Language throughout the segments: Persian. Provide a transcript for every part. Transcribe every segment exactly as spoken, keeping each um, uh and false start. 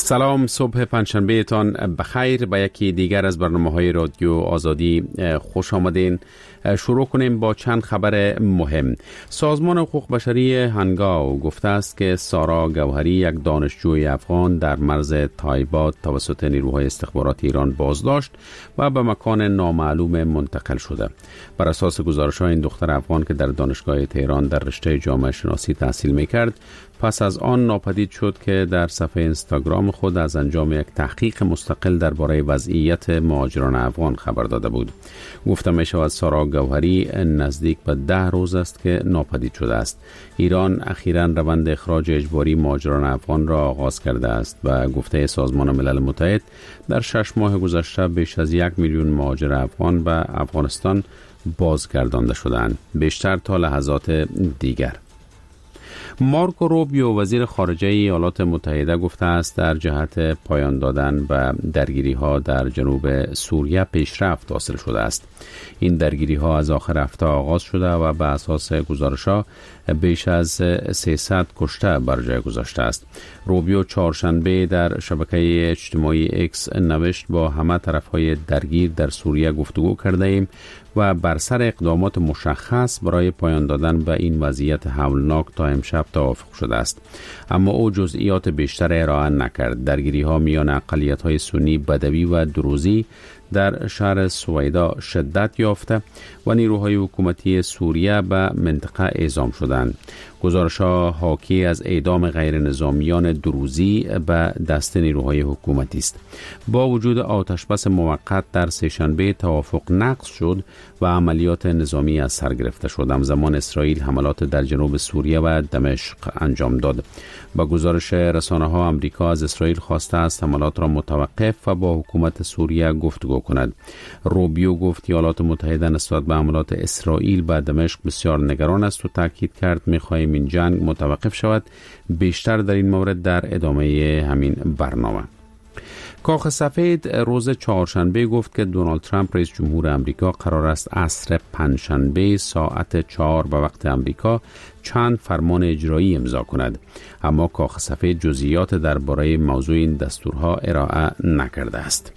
سلام، صبح پنجشنبه تان بخیر. به یکی دیگر از برنامه‌های رادیو آزادی خوش آمدین. شروع کنیم با چند خبر مهم. سازمان حقوق بشری هنگاو گفته است که سارا گوهری، یک دانشجوی افغان، در مرز تایباد توسط نیروهای استخباراتی ایران بازداشت و به مکان نامعلوم منتقل شده. بر اساس گزارش‌های این دختر افغان که در دانشگاه تهران در رشته جامعه شناسی تحصیل می‌کرد، پس از آن ناپدید شد که در صفحه اینستاگرام خود از انجام یک تحقیق مستقل درباره وضعیت مهاجران افغان خبر داده بود. گفته می شود سارا گوهری نزدیک به ده روز است که ناپدید شده است. ایران اخیراً روند اخراج اجباری مهاجران افغان را آغاز کرده است و گفته سازمان ملل متحد در شش ماه گذشته بیش از یک میلیون مهاجر افغان به افغانستان بازگردانده شدند، بیشتر تا لحظات دیگر. مارکو روبیو وزیر خارجه ایالات متحده گفته است در جهت پایان دادن به درگیری‌ها در جنوب سوریه پیشرفت حاصل شده است. این درگیری‌ها از آخر هفته آغاز شده و به اساس گزارش‌ها بیش از سیصد کشته بر جای گذاشته است. روبیو چهارشنبه در شبکه اجتماعی اکس نوشت با همه طرف‌های درگیر در سوریه گفتگو کرده ایم و بر سر اقدامات مشخص برای پایان دادن به این وضعیت هولناک تا امشب توافق شده است. اما او جزئیات بیشتر ارائه نکرد. درگیری‌ها میان اقلیت‌های سنی بدوی و دروزی در شهر سویدا شدت یافته و نیروهای حکومتی سوریه به منطقه اعزام شدند. گزارش‌ها حاکی از اعدام غیر نظامیان دروزی به دست نیروهای حکومتی است. با وجود آتشبس موقت در سه‌شنبه توافق نقض شد و عملیات نظامی از سر گرفته شد. همزمان اسرائیل حملات در جنوب سوریه و دمشق انجام داد. با گزارش رسانه‌ها آمریکا از اسرائیل خواسته است حملات را متوقف و با حکومت سوریه گفتگو کند. روبیو گفت ایالات متحده نسبت به حملات اسرائیل به دمشق بسیار نگران است و تاکید کرد می‌خواهیم این جنگ متوقف شود. بیشتر در این مورد در ادامه همین برنامه. کاخ سفید روز چهارشنبه گفت که دونالد ترامپ رئیس جمهور آمریکا قرار است عصر پنجشنبه ساعت چهار به وقت آمریکا چند فرمان اجرایی امضا کند، اما کاخ سفید جزئیات درباره موضوع این دستورها ارائه نکرده است.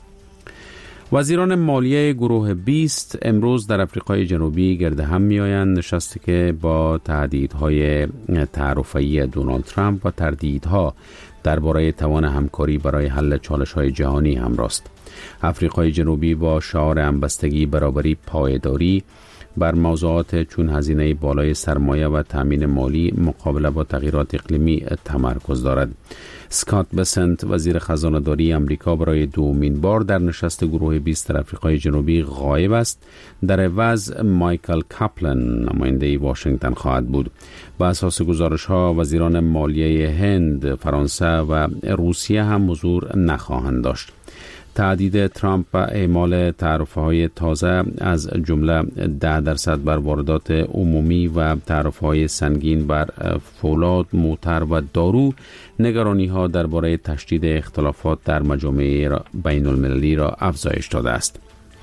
وزیران مالیه گروه بیست امروز در آفریقای جنوبی گرد هم می‌آیند، نشستی که با تهدیدهای تعرفه‌ای دونالد ترامپ و تردیدها درباره توان همکاری برای حل چالش‌های جهانی همراه است. آفریقای جنوبی با شعار همبستگی، برابری، پایداری بر موضوعات چون هزینه بالای سرمایه و تامین مالی، مقابله با تغییرات اقلیمی تمرکز دارد. اسکات بسنت وزیر خزانه‌داری آمریکا برای دومین بار در نشست گروه بیست در آفریقای جنوبی غایب است. در عوض مایکل کپلن نماینده واشنگتن خواهد بود. با اساس گزارش‌ها وزیران مالیه هند، فرانسه و روسیه هم حضور نخواهند داشت. تهدید ترامپ و اعمال تعرفه‌های تازه از جمله ده درصد بر واردات عمومی و تعرفه‌های سنگین بر فولاد، موتر و دارو نگرانی‌ها درباره تشدید اختلافات در مجامع بین المللی را افزایش داده است.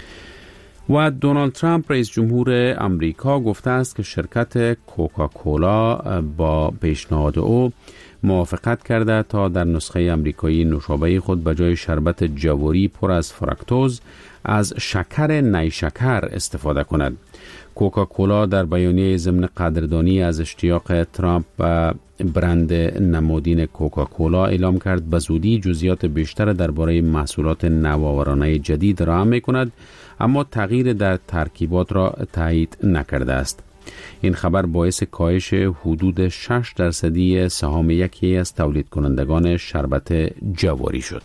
و دونالد ترامپ رئیس جمهور آمریکا گفته است که شرکت کوکاکولا با پیشنهاد او موافقت کرده تا در نسخه آمریکایی نوشابه خود به جای شربت جواری پر از فرکتوز از شکر نیشکر استفاده کند. کوکاکولا در بیانیه ضمن قدردانی از اشتیاق ترامپ و برند نمادین کوکاکولا اعلام کرد به زودی جزئیات بیشتر درباره محصولات نوآورانه جدید را می کند، اما تغییر در ترکیبات را تایید نکرده است. این خبر باعث کاهش حدود شش درصدی سهام یکی از تولید کنندگان شربت جواری شد.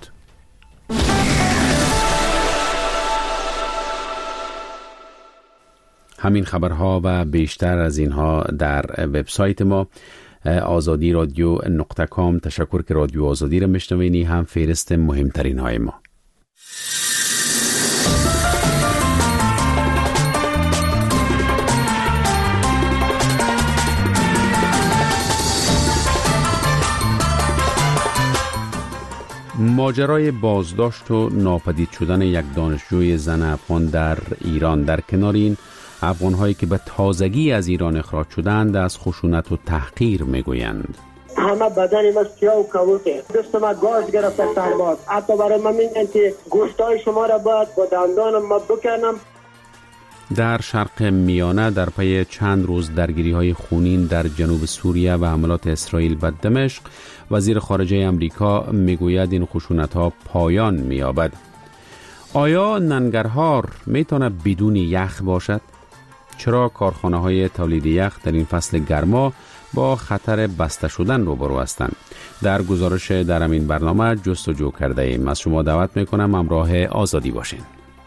همین خبرها و بیشتر از اینها در وبسایت ما آزادی رادیو نقطه کام. تشکر که رادیو آزادی را میشنوینی. هم فهرست مهمترین های ما. ماجرای بازداشت و ناپدید شدن یک دانشجوی زن افغان در ایران، در کنار این افغان‌هایی که به تازگی از ایران اخراج شدند از خشونت و تحقیر می‌گویند. همه بدن ما سیاه و کبوته. دوست ما گاز گرفته سرباز. حتی برای من میگن که گوشتای شما را باید با دندانم ما بکنم. در شرق میانه در پی چند روز درگیری های خونین در جنوب سوریه و حملات اسرائیل به دمشق، وزیر خارجه امریکا میگوید این خشونت ها پایان مییابد. آیا ننگرهار میتونه بدون یخ باشد؟ چرا کارخانه های تولید یخ در این فصل گرما با خطر بسته شدن روبرو هستند؟ در گزارش در این برنامه جستجو کرده ایم. از شما دعوت میکنم همراه آزادی باشین.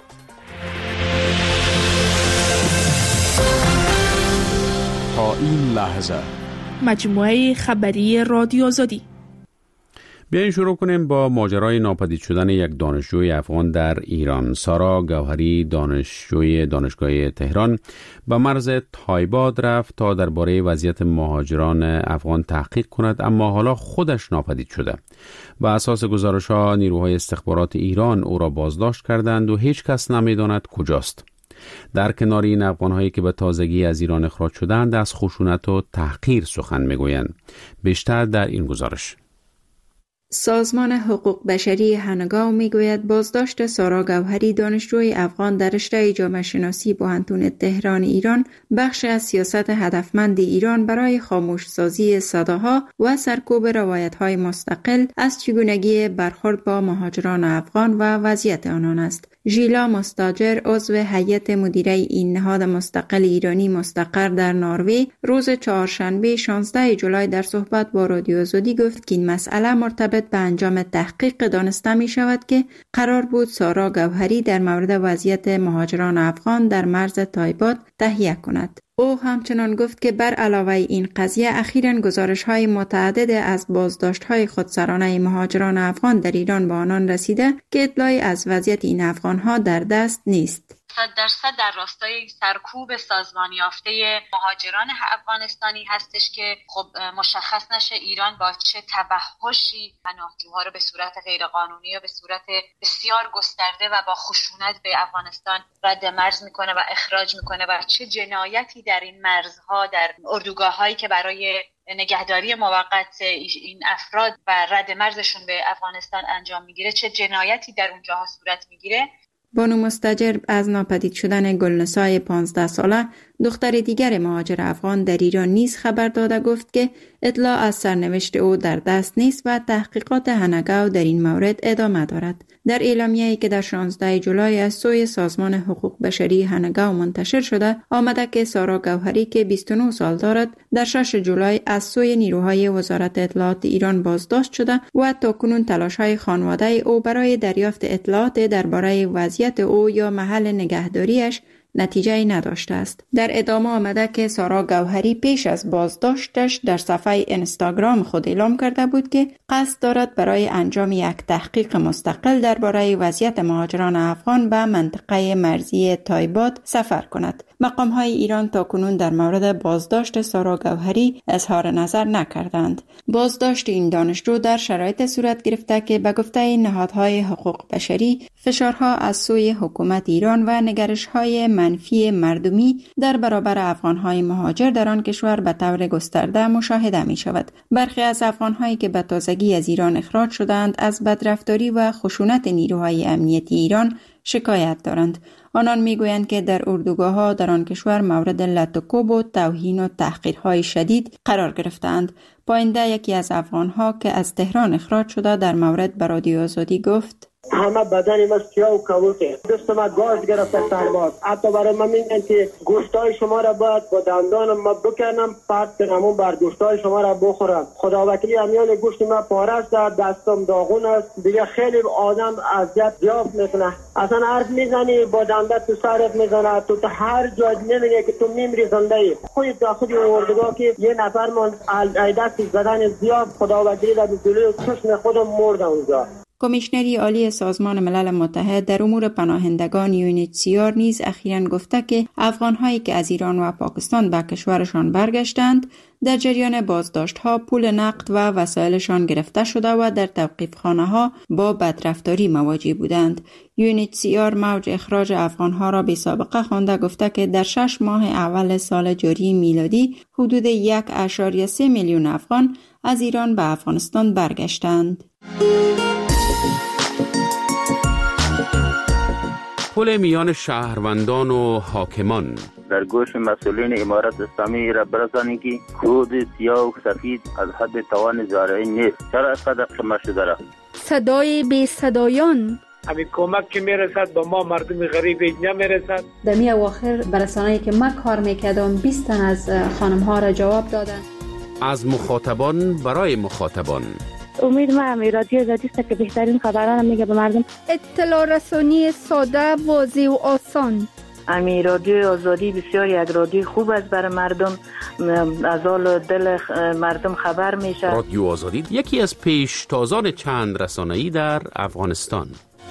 تا این لحظه مجموعه خبری رادیو آزادی. بیاین شروع کنیم با ماجرای ناپدید شدن یک دانشجوی افغان در ایران. سارا گوهری، دانشجوی دانشگاه تهران، به مرز تایباد رفت تا درباره وضعیت مهاجران افغان تحقیق کند، اما حالا خودش ناپدید شده. بر اساس گزارش‌ها نیروهای استخبارات ایران او را بازداشت کردند و هیچ کس نمی‌داند کجاست. در کنار این افغان‌هایی که به تازگی از ایران اخراج شدند، از خشونت و تحقیر سخن می‌گویند. بیشتر در این گزارش. سازمان حقوق بشری هنگاو میگوید بازداشت سارا گوهری، دانشجوی افغان در رشته جامعه شناسی بوهنتون تهران ایران، بخش از سیاست هدفمند ایران برای خاموش سازی صداها و سرکوب روایت‌های مستقل از چگونگی برخورد با مهاجران افغان و وضعیت آنان است. ژیلا مستاجر، عضو هیئت مدیره این نهاد مستقل ایرانی مستقر در نروژ، روز چهارشنبه شانزده ژولای در صحبت با رادیو آزادی گفت که این مسئله مرتبط به انجام تحقیق دانسته می شود که قرار بود سارا گوهری در مورد وضعیت مهاجران افغان در مرز تایباد تهیه کند. او همچنان گفت که بر علاوه این قضیه اخیراً گزارش‌های متعدد از بازداشت‌های خودسرانه مهاجران افغان در ایران به آنان رسیده که اطلاعی از وضعیت این افغان‌ها در دست نیست. صد درصد در راستای سرکوب سازمان یافته مهاجران افغانستانی هستش که خب مشخص نشه ایران با چه توحشی پناهجوها رو به صورت غیرقانونی یا به صورت بسیار گسترده و با خشونت به افغانستان رد مرز میکنه و اخراج میکنه و چه جنایتی در این مرزها، در اردوگاه‌هایی که برای نگهداری موقت این افراد و رد مرزشون به افغانستان انجام میگیره، چه جنایتی در اونجاها صورت میگیره. بانو مستاجر از ناپدید شدن گلنسای پانزده ساله، دختر دیگر مهاجر افغان در ایران نیز خبر داده گفت که اطلاع از سرنوشت او در دست نیست و تحقیقات هنگاو در این مورد ادامه دارد. در اعلامیه‌ای که در شانزده ژولای از سوی سازمان حقوق بشری هنگاو منتشر شده، آمده که سارا گوهری که بیست و نه سال دارد در شش ژولای از سوی نیروهای وزارت اطلاعات ایران بازداشت شده و تاکنون تلاش‌های خانواده او برای دریافت اطلاعات درباره وضعیت او یا محل نگهداریش نتیجه نداشته است. در ادامه آمده که سارا گوهری پیش از بازداشتش در صفحه اینستاگرام خود اعلام کرده بود که قصد دارد برای انجام یک تحقیق مستقل درباره وضعیت مهاجران افغان به منطقه مرزی تایباد سفر کند. مقام‌های ایران تاکنون در مورد بازداشت سارا گوهری اظهار نظر نکردند. بازداشت این دانشجو در شرایط صورت گرفته که به گفته نهادهای حقوق بشری فشارها از سوی حکومت ایران و نگرش‌های منفی مردمی در برابر افغان‌های مهاجر در آن کشور به طور گسترده مشاهده می‌شود. برخی از افغان‌هایی که به تازگی از ایران اخراج شدند از بدرفتاری و خشونت نیروهای امنیتی ایران شکایت دارند. آنان میگویند که در اردوگاه‌ها در آن کشور مورد لط‌وکوب و توهین و تحقیرهای شدید قرار گرفتند. پاینده یکی از افغان‌ها که از تهران اخراج شده در مورد به رادیو آزادی گفت: همه بدن ما سیاه و کبوته. دوست ما گاز گرفته سرباز. حتی برای من میگن که گوشتای شما را باید با دندانم ما بکنم، بعد برامون بر گوشتای شما را بخورم. خدا وکیلی امیال گوشت ما پاره است، دستم داغون است. دیگه خیلی آدم اذیت زیاد میکنه. اصلا حرف میزنی با دندت تو سرت میزنه، تو تا هر جای نمیگه که تو میمیری زنده ای. خودت داخل اردوگاه که یه نفر من دست زدن زیاد، خدا وکیلی در جلوی چشم خودم مردم اونجا. کمیشنری عالی سازمان ملل متحد در امور پناهندگان یو ان اچ سی آر نیز اخیراً گفته که افغان‌هایی که از ایران و پاکستان به کشورشان برگشتند در جریان بازداشت‌ها پول نقد و وسایلشان گرفته شده و در توقیف‌خانه‌ها با بدرفتاری مواجه بودند. یو ان اچ سی آر موج اخراج افغان‌ها را بی سابقه خوانده گفته که در شش ماه اول سال جاری میلادی حدود یک اشاریه سه میلیون افغان از ایران به افغانستان برگشتند. پل میان شهروندان و حاکمان در گوش مسئولین امارت اسلامی را برسانی که کود سیاه و سفید از حد توان زارعی نیست. چرا اینقدر قیمت شده را؟ صدای بی صدایان همین کمک که میرسد به ما مردم غریب نمیرسد. در می اواخر برسانه‌ای که من کار میکردم بیست تن از خانم ها را جواب دادن. از مخاطبان برای مخاطبان. امید ما همی رادیو آزادی است که بهترین خبران میگه به مردم. اطلاع رسانی ساده، واضح و آسان. امی رادیو آزادی بسیار یک رادیو خوب است برای مردم، از حال دل مردم خبر میشه. رادیو آزادی یکی از پیشتازان چند رسانه‌ای در افغانستان.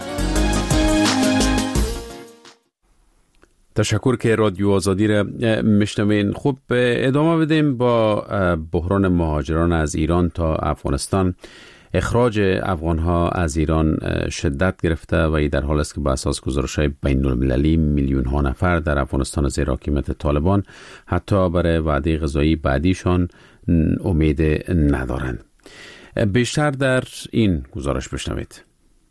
تشکر که رادیو آزادی را میشنوین. خوب ادامه بدیم با بحران مهاجران از ایران تا افغانستان. اخراج افغانها از ایران شدت گرفته و ای در حال است که به اساس گزارش‌های بین المللی میلیون ها نفر در افغانستان زیر حاکمیت طالبان حتی برای وعده غذایی بعدیشان امید ندارند. بیشتر در این گزارش بشنوید.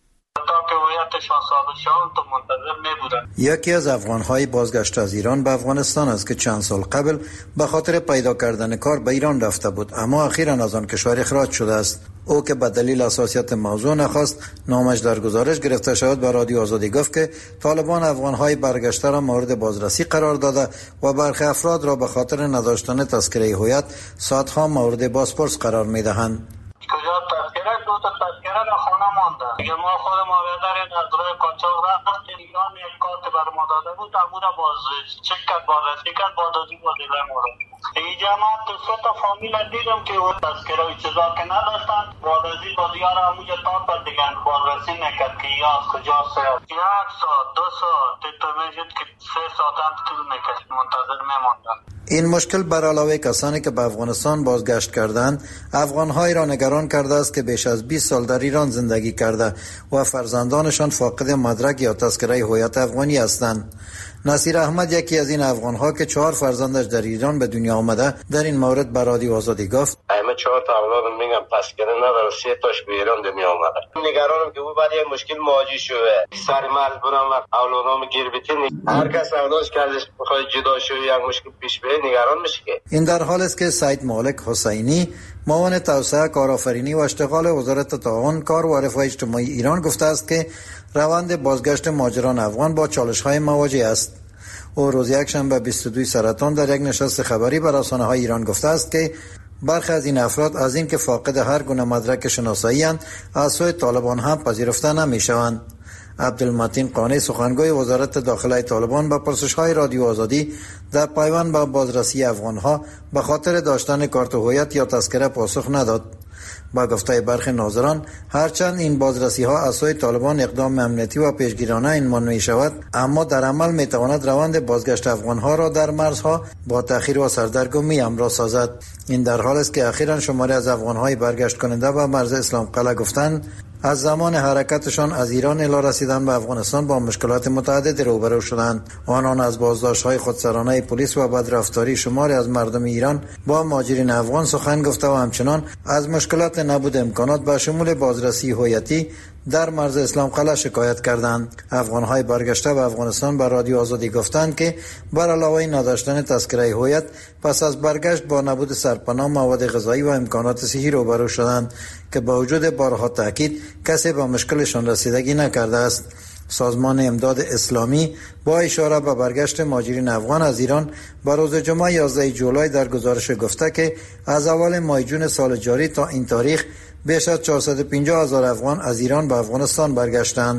یکی از افغان‌های بازگشته از ایران به افغانستان است که چند سال قبل به خاطر پیدا کردن کار به ایران رفته بود، اما اخیراً از آن کشور اخراج شده است. او که به دلیل حساسیت موضوع نخواست نامش در گزارش گرفته شود به رادیو آزادی گفت که طالبان افغان‌های برگشته را مورد بازرسی قرار داده و برخی افراد را به خاطر نداشتن تذکره هویت ساعت‌ها مورد بازپرس قرار می‌دهند. کجا تذکره بود؟ تذکره را خانه مانده. دیگه ما خودم آویداریم از روی قاچاق رفت ایران یک کارت بر ما داده بود، امو را باز چک کرد، بازرسی کرد، باز از این وزیله مورد. اینجا من تو سه تا فامیل دیدم که اون تذکره و چیزا که نداشتن، باز از این وزیار اموجا تا پر دیگه بازرسی نکرد که یا از کجا ساعت. یک ساعت، دو ساعت، تو میشد که سه ساعت هم طول میکشد منتظر میماندن. این مشکل بر علاوه کسانی که به افغانستان بازگشت کردند، افغان‌هایی را نگران کرده است که بیش از بیست سال در ایران زندگی کرده و فرزندانشان فاقد مدرک یا تذکره هویت افغانی هستند. نصیر احمد یکی از این افغان‌ها که چهار فرزندش در ایران به دنیا آمده در این مورد به رادیو آزادی گفت: همه چهار تا اولادم میگم تذکره نداره، سه تاش به ایران دنیا آمده. نگرانم که او بعد یک مشکل مواجه شده، سر مال برام اولادام گیر بتین، هر کس اولادش کردش بخواد جدا شه یک مشکل پیش بیاد نگران میشه. این در حالی است که سید مالک حسینی معاون توسعه کارآفرینی و اشتغال وزارت تعاون کار و رفاه اجتماعی ایران گفته است که روند بازگشت مهاجران افغان با چالش‌های مواجه است. او روز یکشنبه بیست و دو سرطان در یک نشست خبری به رسانه‌های ایران گفته است که برخی از این افراد از اینکه فاقد هر گونه مدرک شناسایی اند از سوی طالبان هم پذیرفته نمی‌شوند. عبدالمتین قانی سخنگوی وزارت داخله طالبان به پرسش‌های رادیو آزادی در پیوند به بازرسی افغان‌ها به خاطر داشتن کارت هویت یا تذکره پاسخ نداد. با گفته برخی ناظران هرچند این بازرسی ها از سوی طالبان اقدام امنیتی و پیشگیرانه عنوان می شود، اما در عمل می تواند روند بازگشت افغان ها را در مرزها با تأخیر و سردرگمی همراه سازد. این در حال است که اخیراً شماری از افغان های برگشت کننده به مرز اسلام قلعه گفتند از زمان حرکتشان از ایران الی رسیدن به افغانستان با مشکلات متعدد روبرو شدند. آنان از بازداشت‌های خودسرانه پلیس و بدرفتاری شماری از مردم ایران با مهاجرین افغان سخن گفته و همچنان از مشکلات نبود امکانات به شمول بازرسی هویتی در مرز اسلام قلعه شکایت کردند. افغان‌های برگشته به افغانستان به رادیو آزادی گفتند که بر علاوه نداشتن تذکره هویت پس از برگشت با نبود سرپناه، مواد غذایی و امکانات صحی روبرو شدند که با وجود بارها تاکید کسی به مشکلشان رسیدگی نکرده است. سازمان امداد اسلامی با اشاره به برگشت مهاجرین افغان از ایران به روز جمعه یازده جولای در گزارش گفته که از اول ماه جون سال جاری تا این تاریخ بیش از چهارصد و پنجاه هزار افغان از ایران به افغانستان برگشتند.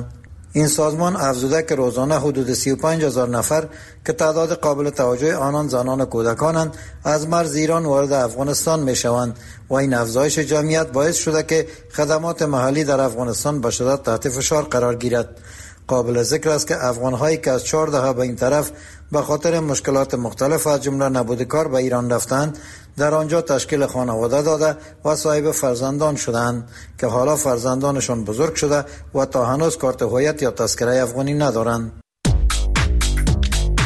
این سازمان افزوده که روزانه حدود سی و پنج هزار نفر که تعداد قابل توجه آنان زنان و کودکانند از مرز ایران وارد افغانستان می شوند و این افزایش جمعیت باعث شده که خدمات محلی در افغانستان به شدت تحت فشار قرار گیرد. قابل ذکر است که افغان‌هایی که از چهار دهه به این طرف به خاطر مشکلات مختلف از جمله نبود کار به ایران رفتند، در آنجا تشکیل خانواده داده و صاحب فرزندان شدند که حالا فرزندانشان بزرگ شده و تا هنوز کارت هویت یا تذکره افغانی ندارند.